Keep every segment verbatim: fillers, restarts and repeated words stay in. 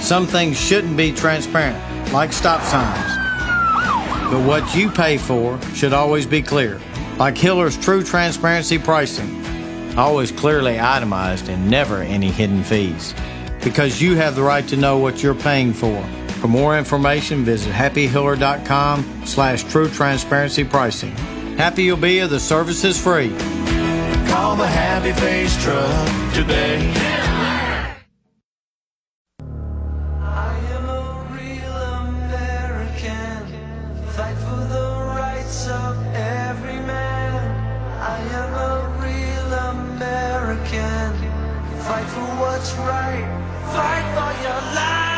Some things shouldn't be transparent, like stop signs. But what you pay for should always be clear, like Hiller's True Transparency Pricing. Always clearly itemized and never any hidden fees. Because you have the right to know what you're paying for. For more information, visit happy hiller dot com slash true transparency pricing. Happy you'll be if the service is free. Call the Happy Face Truck today. I am a real American. Fight for the rights of every man. I am a real American. Fight for what's right. Fight for your life.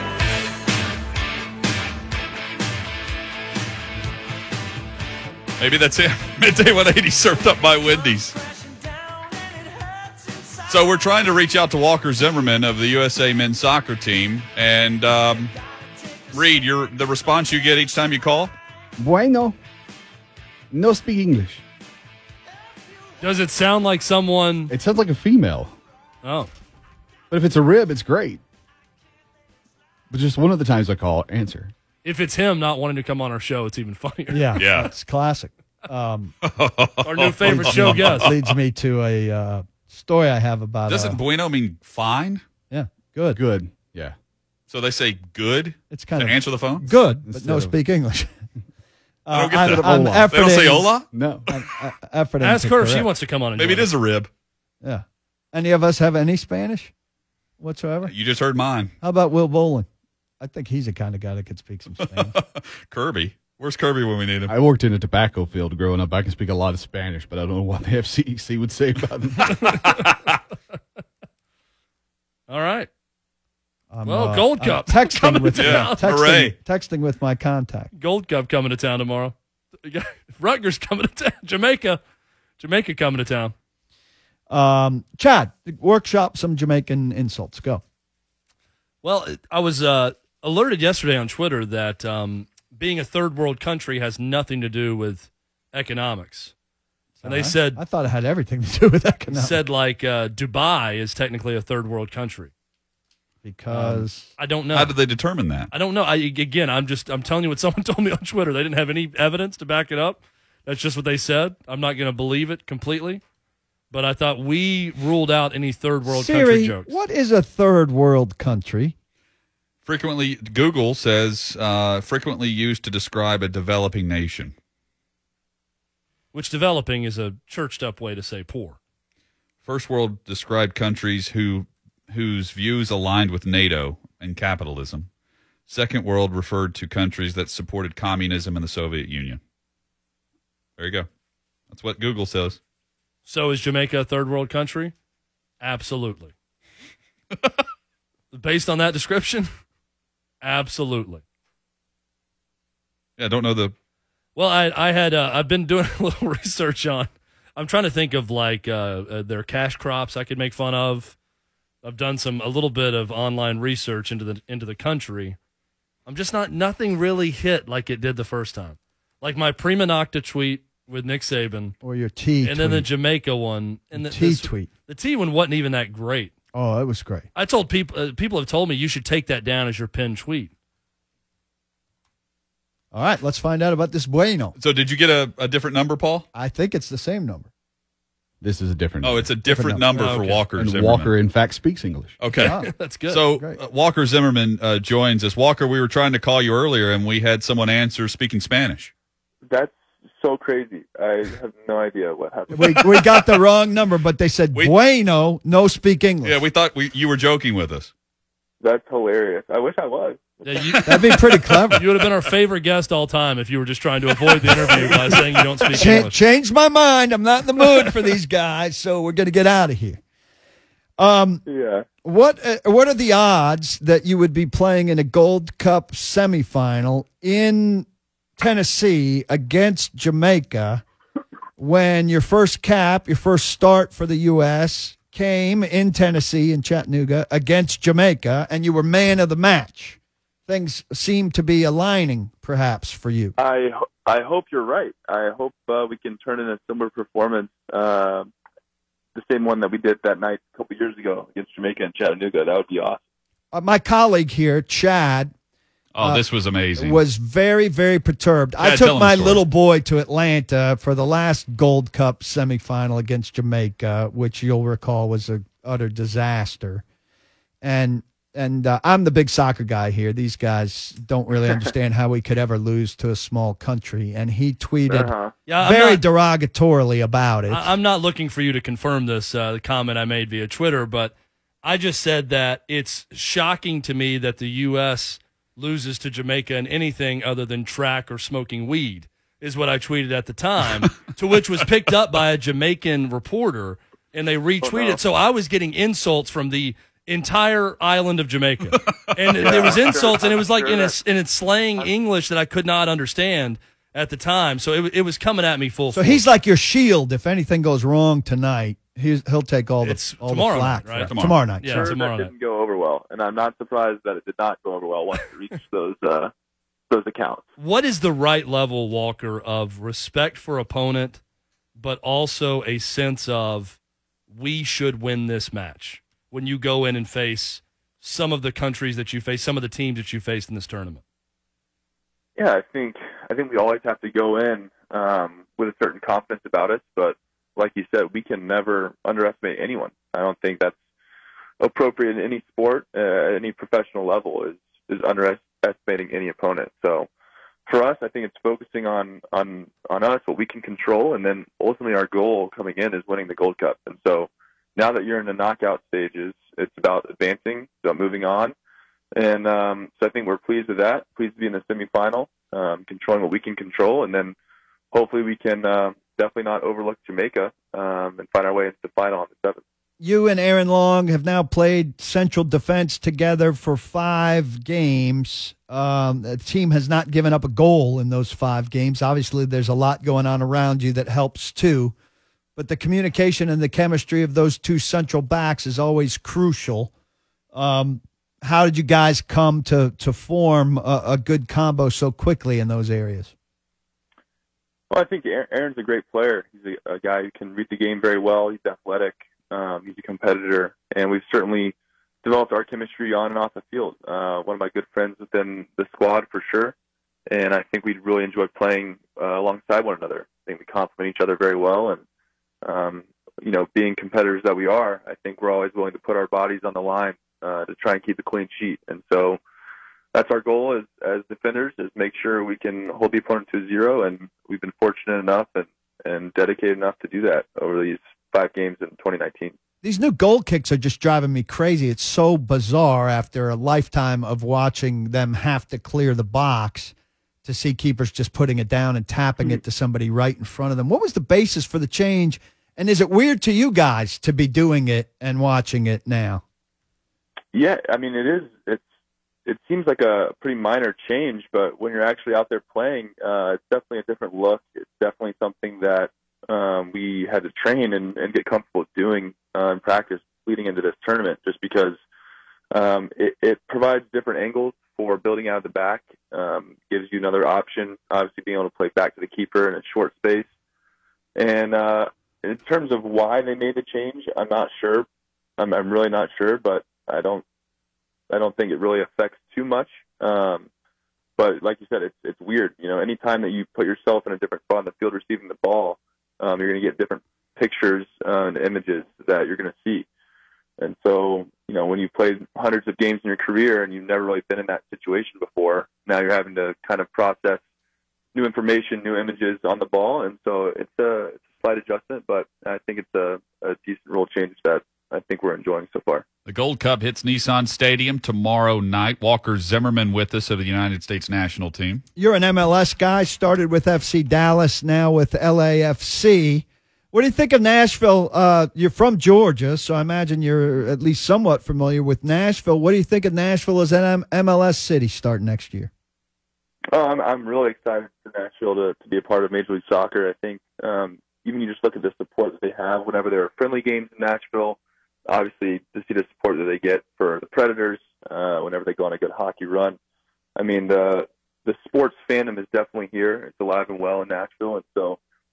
Maybe that's it. Midday one eighty served up by Wendy's. So we're trying to reach out to Walker Zimmerman of the U S A men's soccer team. And, um, Reed, your the response you get each time you call? Bueno. No speak English. Does it sound like someone... It sounds like a female. Oh. But if it's a rib, it's great. But just one of the times I call, answer. If it's him not wanting to come on our show, it's even funnier. Yeah, Yeah. That's classic. Um, Our new favorite show guest. leads me to a uh, story I have about. Doesn't uh, bueno mean fine? yeah, good. Good. Yeah. So they say good It's kind to of answer the phone? good, but Instead no of- speak English. I don't get I'm, that. I'm Hola. They don't say efforting- hola? No. I'm, uh, efforting Ask to her if she correct. wants to come on and Maybe it join is a rib. Yeah. Any of us have any Spanish whatsoever? You just heard mine. How about Will Bowling? I think he's the kind of guy that could speak some Spanish. Kirby. Where's Kirby when we need him? I worked in a tobacco field growing up. I can speak a lot of Spanish, but I don't know what the F C E C would say about it. All right. I'm, Well, uh, Gold I'm Cup. texting Coming with to town. texting, Hooray. texting with my contact. Gold Cup coming to town tomorrow. Rutgers coming to town. Jamaica. Jamaica coming to town. Um, Chad, workshop some Jamaican insults. Go. Well, I was uh, alerted yesterday on Twitter that um, being a third world country has nothing to do with economics. And they All right. said, I thought it had everything to do with economics. said like uh, Dubai is technically a third world country. because I don't know. How did they determine that? I don't know. I, again, I'm just I'm telling you what someone told me on Twitter. They didn't have any evidence to back it up. That's just what they said. I'm not going to believe it completely. But I thought we ruled out any third world country Siri, jokes. what is a third world country? Frequently, Google says uh, frequently used to describe a developing nation. Which developing is a churched up way to say poor. First world described countries who whose views aligned with NATO and capitalism. Second world referred to countries that supported communism and the Soviet Union. There you go. That's what Google says. So is Jamaica a third world country? Absolutely. Based on that description? Absolutely. Yeah, I don't know the. Well, I I had uh, I've been doing a little research on. I'm trying to think of like uh, uh, their cash crops I could make fun of. I've done some a little bit of online research into the into the country. I'm just not nothing really hit like it did the first time. Like my Prima Nocta tweet with Nick Saban, Or your T and then the tweet. Jamaica one, and the T this- tweet. The T one wasn't even that great. Oh, it was great. I told people uh, people have told me you should take that down as your pinned tweet. All right, let's find out about this bueno. So did you get a, a different number, Paul? I think it's the same number. This is a different. Oh, it's a different, Different number, number. for Okay. Walker and Zimmerman. Walker, in fact, speaks English. Okay. Ah. That's good. So Great. uh, Walker Zimmerman uh, joins us. Walker, we were trying to call you earlier, and we had someone answer speaking Spanish. That's so crazy. I have no idea what happened. We we got the wrong number, but they said We- bueno, no speak English. Yeah, we thought we, you were joking with us. That's hilarious. I wish I was. Yeah, you, That'd be pretty clever. you would have been our favorite guest all time if you were just trying to avoid the interview by saying you don't speak Cha- English. changed my mind. I'm not in the mood for these guys, so we're going to get out of here. Um, Yeah. what uh, what are the odds that you would be playing in a Gold Cup semifinal in Tennessee against Jamaica when your first cap, your first start for the U S came in Tennessee in Chattanooga against Jamaica, and you were man of the match? Things seem to be aligning, perhaps, for you. I ho- I hope you're right. I hope uh, we can turn in a similar performance, uh, the same one that we did that night a couple years ago against Jamaica and Chattanooga. That would be awesome. uh, my colleague here, Chad, Oh, uh, this was amazing. was very, very perturbed. I Yeah, tell took him my the story. little boy to Atlanta for the last Gold Cup semifinal against Jamaica, which you'll recall was a utter disaster. And and uh, I'm the big soccer guy here. These guys don't really understand how we could ever lose to a small country. And he tweeted Uh-huh. Yeah, I'm very not- derogatorily about it. I- I'm not looking for you to confirm this uh, the comment I made via Twitter, but I just said that it's shocking to me that the U S loses to Jamaica in anything other than track or smoking weed, is what I tweeted at the time, to which was picked up by a Jamaican reporter, and they retweeted. Oh, no. So I was getting insults from the entire island of Jamaica. And there was insults, and it was like in a, in a slang English that I could not understand at the time. So it, it was coming at me full So force. he's like your shield. If anything goes wrong tonight, he's, he'll take all the, It's all the tomorrow flack. night, right? for it. Tomorrow. Tomorrow night. Yeah, sorry. Sure, tomorrow that night. didn't go over well, and I'm not surprised that it did not go over well once it reached those uh, those accounts. What is the right level, Walker, of respect for opponent, but also a sense of we should win this match when you go in and face some of the countries that you face, some of the teams that you face in this tournament? Yeah, I think I think we always have to go in um, with a certain confidence about us, but like you said, we can never underestimate anyone. I don't think that's appropriate in any sport, uh, at any professional level, is is underestimating any opponent. So for us, I think it's focusing on on on us, what we can control, and then ultimately our goal coming in is winning the Gold Cup. And so now that you're in the knockout stages, it's about advancing, it's about moving on. And um, so I think we're pleased with that, pleased to be in the semifinal, um, controlling what we can control, and then hopefully we can uh, definitely not overlook Jamaica um, and find our way into the final on the seventh. You and Aaron Long have now played central defense together for five games. Um, the team has not given up a goal in those five games. Obviously, there's a lot going on around you that helps too. But the communication and the chemistry of those two central backs is always crucial. Um, how did you guys come to to form a, a good combo so quickly in those areas? Well, I think Aaron's a great player. He's a, a guy who can read the game very well. He's athletic. Um, he's a competitor, and we've certainly developed our chemistry on and off the field. Uh, one of my good friends within the squad for sure, and I think we'd really enjoy playing uh, alongside one another. I think we complement each other very well, and um, you know, being competitors that we are, I think we're always willing to put our bodies on the line uh, to try and keep a clean sheet. And so that's our goal as as defenders, is make sure we can hold the opponent to zero, and we've been fortunate enough and, and dedicated enough to do that over these five games in twenty nineteen. These new goal kicks are just driving me crazy. It's so bizarre after a lifetime of watching them have to clear the box to see keepers just putting it down and tapping it to somebody right in front of them. What was the basis for the change? And is it weird to you guys to be doing it and watching it now? Yeah, I mean, it is. It's it seems like a pretty minor change, but when you're actually out there playing, uh, it's definitely a different look. It's definitely something that um, we had to train and, and get comfortable doing uh, in practice leading into this tournament, just because um, it, it provides different angles for building out of the back, um, gives you another option, obviously being able to play back to the keeper in a short space. And uh, in terms of why they made the change, I'm not sure. I'm, I'm really not sure, but I don't I don't think it really affects too much. Um, but like you said, it's it's weird. You know, anytime that you put yourself in a different spot on the field receiving the ball, um, you're going to get different pictures uh, and images that you're going to see. And so, you know, when you've played hundreds of games in your career and you've never really been in that situation before, now you're having to kind of process new information, new images on the ball. And so it's a, it's a slight adjustment, but I think it's a, a decent rule change that I think we're enjoying so far. The Gold Cup hits Nissan Stadium tomorrow night. Walker Zimmerman with us of the United States national team. You're an M L S guy, started with F C Dallas, now with L A F C. What do you think of Nashville? Uh, you're from Georgia, so I imagine you're at least somewhat familiar with Nashville. What do you think of Nashville as an M L S city starting next year? Oh, I'm I'm really excited for Nashville to, to be a part of Major League Soccer. I think um, even you just look at the support that they have whenever there are friendly games in Nashville. Obviously, to see the support that they get for the Predators uh, whenever they go on a good hockey run. I mean, the the sports fandom is definitely here. It's alive and well in Nashville, and so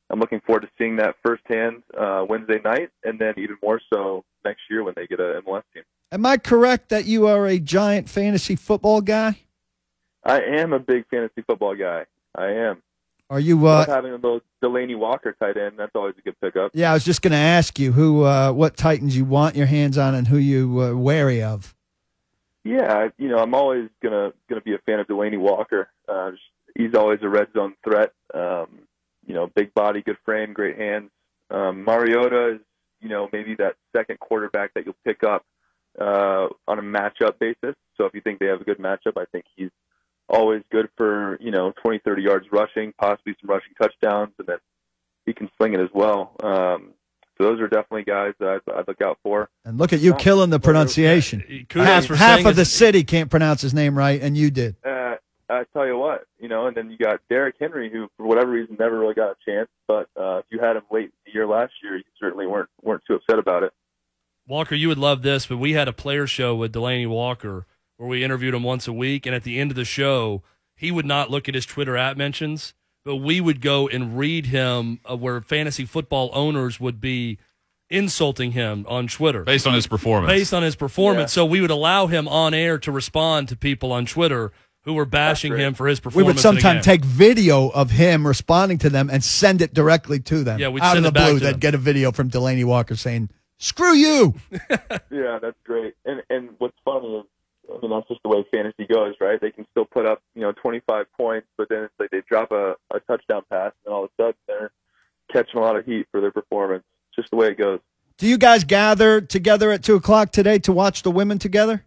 I'm looking forward to seeing that firsthand uh, Wednesday night, and then even more so next year when they get a M L S team. Am I correct that you are a giant fantasy football guy? I am a big fantasy football guy. I am. Are you? I love Uh, having a little Delaney Walker tight end. That's always a good pickup. yeah, I was just going to ask you who, uh, what Titans you want your hands on, and who you uh, wary of. Yeah, I- you know, I'm always gonna gonna be a fan of Delaney Walker. Uh, he's always a red zone threat. Um, you know, big body, good frame, great hands. Um, Mariota is, you know, maybe that second quarterback that you'll pick up uh, on a matchup basis. So if you think they have a good matchup, I think he's always good for, you know, twenty, thirty yards rushing, possibly some rushing touchdowns, and then he can sling it as well. Um, so those are definitely guys that I'd, I'd look out for. And look at you killing the pronunciation. Kudos Half, for half saying of the his- city can't pronounce his name right, and you did. Uh, I tell you what, you know, and then you got Derrick Henry, who for whatever reason never really got a chance. But uh, if you had him late in the year last year, you certainly weren't weren't too upset about it. Walker, you would love this, but we had a player show with Delaney Walker where we interviewed him once a week, and at the end of the show, he would not look at his Twitter at mentions, but we would go and read him uh, where fantasy football owners would be insulting him on Twitter. Based on his performance. Based on his performance. Yeah. So we would allow him on air to respond to people on Twitter who were bashing great. him for his We performance. would in the sometimes game. take video of him responding to them and send it directly to them. Yeah, we'd Out send of it the back blue, to they'd them. get a video from Delaney Walker saying, "Screw you." Yeah, that's great. And and what's funny is, I mean, that's just the way fantasy goes, right? They can still put up, you know, twenty-five points, but then it's like they drop a, a touchdown pass, and all of a sudden they're catching a lot of heat for their performance. It's just the way it goes. Do you guys gather together at two o'clock today to watch the women together?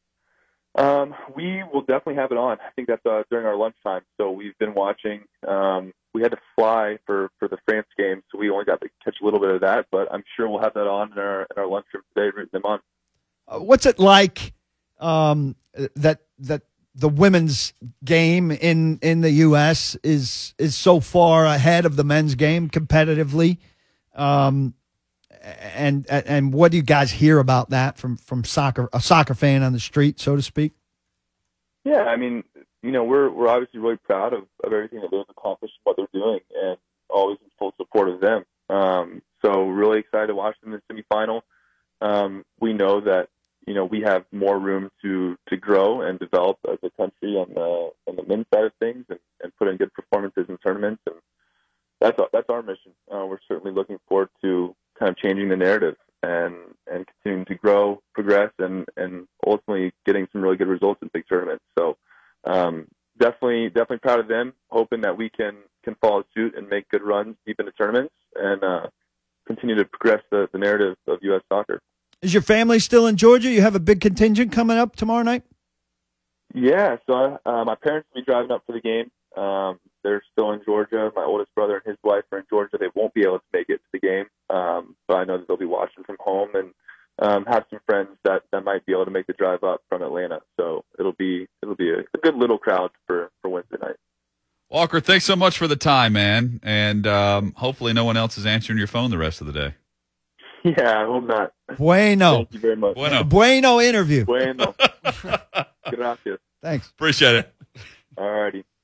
Um, we will definitely have it on. I think that's uh, during our lunchtime. So we've been watching. Um, we had to fly for, for the France game, so we only got to catch a little bit of that. But I'm sure we'll have that on in our in our lunchroom today, rooting them on. Uh, what's it like um, that that the women's game in, in the U S is is so far ahead of the men's game competitively? Um, and and what do you guys hear about that from, from soccer a soccer fan on the street, so to speak? Yeah, I mean, you know, we're we're obviously really proud of, of everything that they've accomplished, and what they're doing, and always in full support of them. Um, so really excited to watch them in the semifinal. Um, we know that, you know, we have more room to, to grow and develop as a country on the on the men's side of things, and, and put in good performances in tournaments, and that's that's our mission. Uh, we're certainly looking forward to kind of changing the narrative and and continuing to grow, progress, and and ultimately getting some really good results in big tournaments. So um, definitely definitely proud of them. Hoping that we can can follow suit and make good runs deep into tournaments, and uh, continue to progress the, the narrative of U S soccer. Is your family still in Georgia? You have a big contingent coming up tomorrow night? Yeah, so uh, my parents will be driving up for the game. Um, they're still in Georgia. My oldest brother and his wife are in Georgia. They won't be able to make it to the game, um, but I know that they'll be watching from home, and um, have some friends that, that might be able to make the drive up from Atlanta. So it'll be it'll be a, a good little crowd for, for Wednesday night. Walker, thanks so much for the time, man. And um, hopefully no one else is answering your phone the rest of the day. Yeah, I hope not. Bueno. Thank you very much. Bueno. Bueno interview. Bueno. Gracias. Thanks. Appreciate it. All righty.